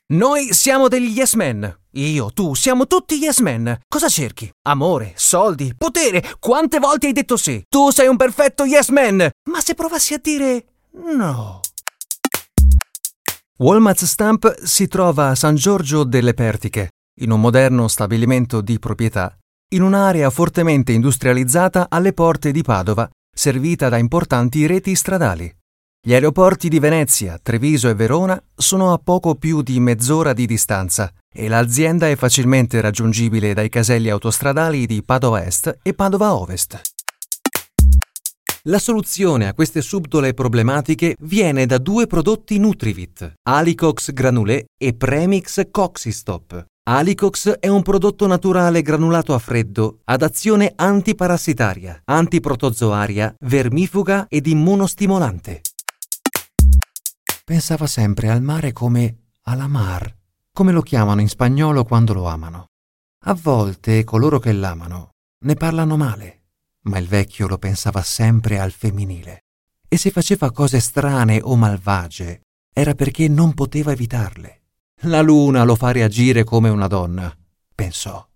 Noi siamo degli yes men. Io, tu, siamo tutti yes men. Cosa cerchi? Amore, soldi, potere. Quante volte hai detto sì? Tu sei un perfetto yes man. Ma se provassi a dire no? Walmart Stamp si trova a San Giorgio delle Pertiche, in un moderno stabilimento di proprietà, in un'area fortemente industrializzata alle porte di Padova, servita da importanti reti stradali. Gli aeroporti di Venezia, Treviso e Verona sono a poco più di mezz'ora di distanza e l'azienda è facilmente raggiungibile dai caselli autostradali di Padova Est e Padova Ovest. La soluzione a queste subdole problematiche viene da due prodotti Nutrivit, Alicox Granulé e Premix Coxistop. Alicox è un prodotto naturale granulato a freddo ad azione antiparassitaria, antiprotozoaria, vermifuga ed immunostimolante. Pensava sempre al mare come alla mar, come lo chiamano in spagnolo quando lo amano. A volte coloro che l'amano ne parlano male, ma il vecchio lo pensava sempre al femminile. E se faceva cose strane o malvagie, era perché non poteva evitarle. La luna lo fa reagire come una donna, pensò.